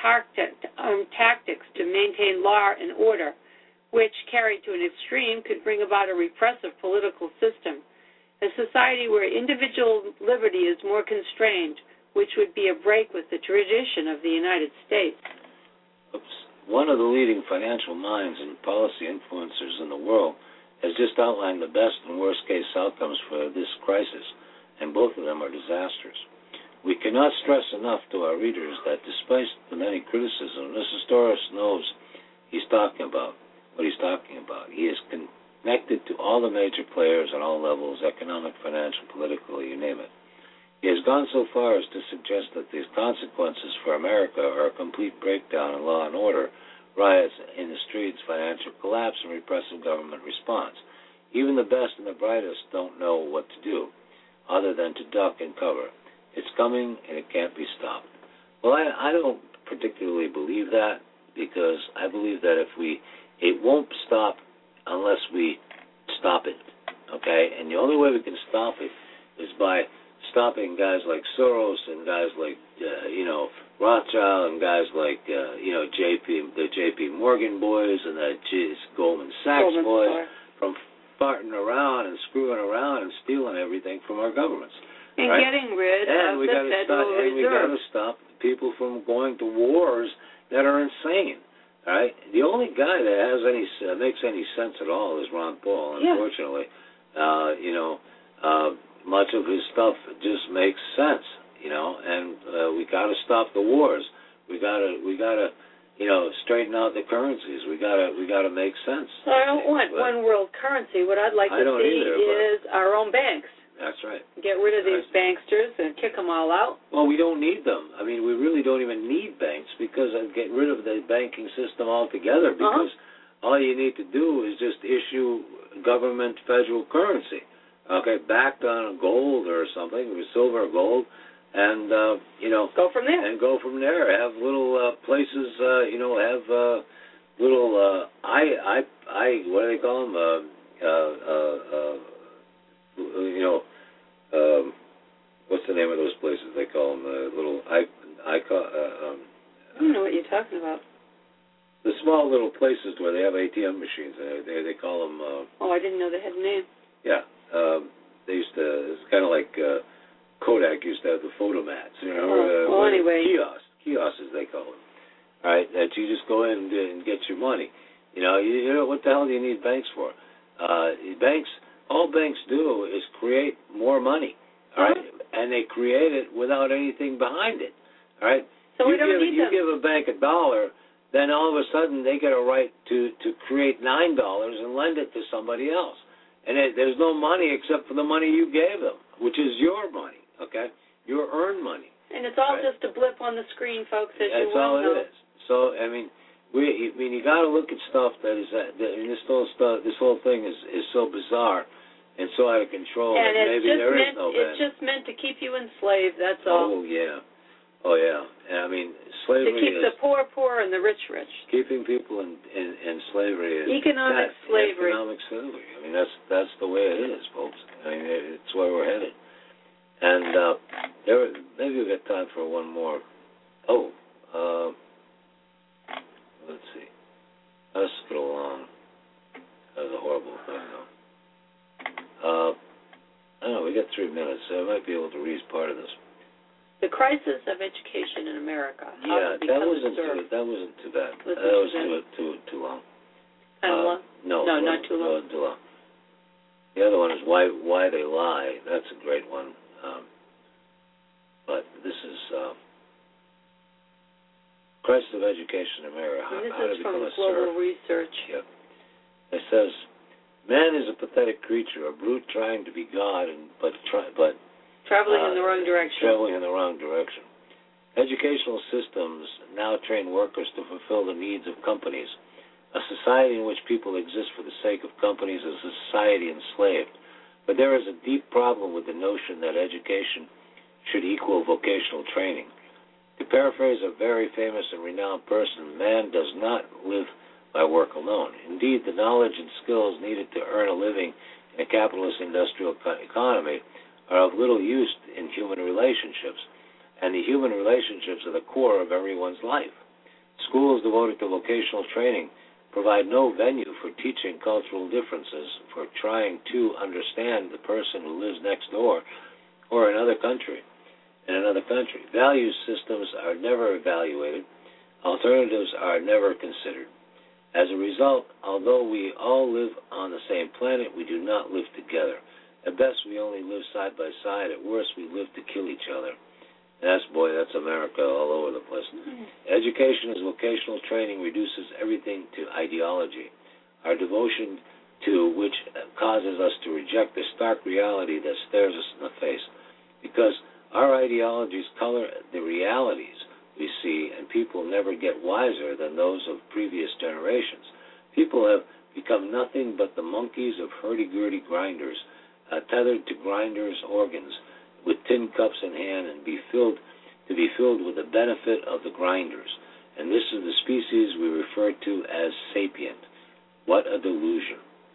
tactics to maintain law and order, which, carried to an extreme, could bring about a repressive political system. A society where individual liberty is more constrained, which would be a break with the tradition of the United States. Oops. One of the leading financial minds and policy influencers in the world has just outlined the best and worst-case outcomes for this crisis, and both of them are disasters. We cannot stress enough to our readers that despite the many criticisms, Mister Soros knows he's talking about what he's talking about. He is connected to all the major players on all levels, economic, financial, political, you name it. He has gone so far as to suggest that the consequences for America are a complete breakdown in law and order, riots in the streets, financial collapse, and repressive government response. Even the best and the brightest don't know what to do, other than to duck and cover. It's coming, and it can't be stopped. Well, I, I don't particularly believe that, because I believe that if we, it won't stop unless we stop it, okay? And the only way we can stop it is by stopping guys like Soros and guys like, uh, you know, Rothschild and guys like, uh, you know, J P, the J P Morgan boys and the G- Goldman Sachs Goldman boys Sachs. from farting around and screwing around and stealing everything from our governments. And right? getting rid and of we the gotta Federal stop, And we got Reserve. to stop people from going to wars that are insane. All right? The only guy that has any uh, makes any sense at all is Ron Paul, Yeah. unfortunately. Uh, you know, uh, much of his stuff just makes sense, you know, and uh, we got to stop the wars. We got to, we got to, you know, straighten out the currencies. We got to, we got to make sense. So I don't want But one world currency. What I'd like I to don't see either, is our own banks. That's right. Get rid of these Right. banksters and kick them all out. Well, we don't need them. I mean, we really don't even need banks because I'd get rid of the banking system altogether because Uh-huh. all you need to do is just issue government federal currency, okay, backed on gold or something, or silver or gold, and, uh, you know, Go from there. and go from there. Have little uh, places, uh, you know, have uh, little, uh, I, I, I, what do they call them? Uh, uh, uh, uh, you know, um, what's the name of those places? They call them uh, little, I, I call, uh, um, I don't know what you're talking about. the small little places where they have A T M machines. They they, they call them. Uh, Oh, I didn't know they had a name. yeah, um, they used to. It's kind of like uh, Kodak used to have the photomats. You know, Oh, uh, well, anyway. kiosks, kiosks as they call them. All right, that you just go in and, and get your money. You know, you, you know what the hell do you need banks for? Uh, banks, all banks do is create more money. All right, Uh-huh. and they create it without anything behind it. All right. So you we don't give, need you them. give a bank a dollar, then all of a sudden they get a right to, to create nine dollars and lend it to somebody else. And it, there's no money except for the money you gave them, which is your money, okay? Your earned money. And it's all Right. just a blip on the screen, folks, as That's you well all know. it is. So, I mean, we, I mean, you got to look at stuff that is, that, that, and this whole stuff, this whole thing is, is so bizarre and so out of control And that it's maybe just there meant is no it's ban. just meant to keep you enslaved, that's all. Oh, yeah. Oh, yeah. And, I mean, To slavery keep is... the poor poor and the rich rich. keeping people in, in, in slavery is Economic that, slavery. Economic slavery. I mean, that's that's the way it is, folks. I mean, it's where we're headed. And uh, there, maybe we've got time for one more. Oh, uh, let's see. Let's go along. That was a horrible thing, though. Uh, I don't know. We got three minutes, so I might be able to read part of this. The crisis of education in America. How Yeah, to become that wasn't a serf. too, that wasn't too bad. Wasn't that was too too too too long. Kind of Uh, long? No, No, too not too long. No, too long. The other one is why why they lie. That's a great one. Um, but this is uh, crisis of education in America. How, And this how to is from become a Global serf. Research. Yep. It says, man is a pathetic creature, a brute trying to be God, and but try, but Traveling uh, in the wrong direction. Traveling in the wrong direction. Educational systems now train workers to fulfill the needs of companies. A society in which people exist for the sake of companies is a society enslaved. But there is a deep problem with the notion that education should equal vocational training. To paraphrase a very famous and renowned person, man does not live by work alone. Indeed, the knowledge and skills needed to earn a living in a capitalist industrial economy are of little use in human relationships, and the human relationships are the core of everyone's life. Schools devoted to vocational training provide no venue for teaching cultural differences, for trying to understand the person who lives next door or another country, in another country. Value systems are never evaluated. Alternatives are never considered. As a result, although we all live on the same planet, we do not live together. At best, we only live side by side. At worst, we live to kill each other. That's, boy, that's America all over the place. Mm-hmm. Education as vocational training reduces everything to ideology, our devotion to which causes us to reject the stark reality that stares us in the face. Because our ideologies color the realities we see, and people never get wiser than those of previous generations. People have become nothing but the monkeys of hurdy-gurdy grinders, uh, tethered to grinders' organs, with tin cups in hand, and be filled to be filled with the benefit of the grinders. And this is the species we refer to as sapient. What a delusion.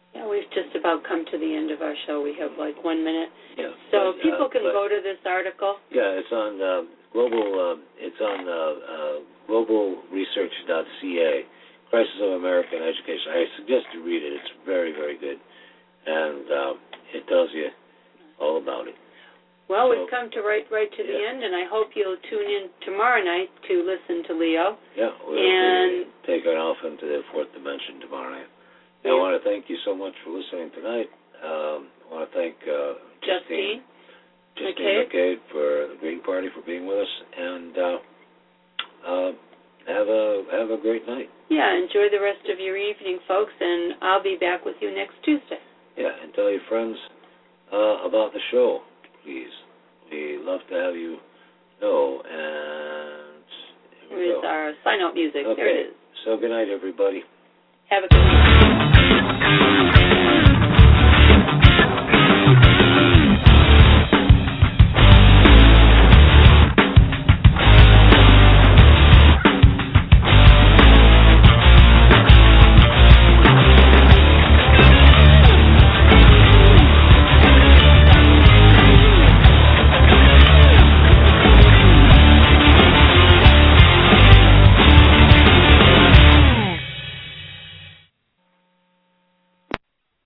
Yeah, we've just about come to the end of our show. We have like one minute. Yeah. So but, people uh, can but, go to this article. Yeah, it's on uh, global. Uh, it's on uh, uh, global research dot c a. Crisis of American Education. I suggest you read it. It's very, very good, and uh, it tells you all about it. Well, so, we've come to right, right to yeah. the end, and I hope you'll tune in tomorrow night to listen to Leo. Yeah, we'll and be taking off into the fourth dimension tomorrow night. Yeah. I want to thank you so much for listening tonight. Um, I want to thank uh, Justine, Justine McCabe. McCabe for the Green Party for being with us, and uh, uh, have a have a great night. Yeah, enjoy the rest of your evening, folks, and I'll be back with you next Tuesday. Yeah, and tell your friends uh, about the show, please. We love to have you know. And here we Here's go. our sign-out music. Okay. There it is. So good night, everybody. Have a good night.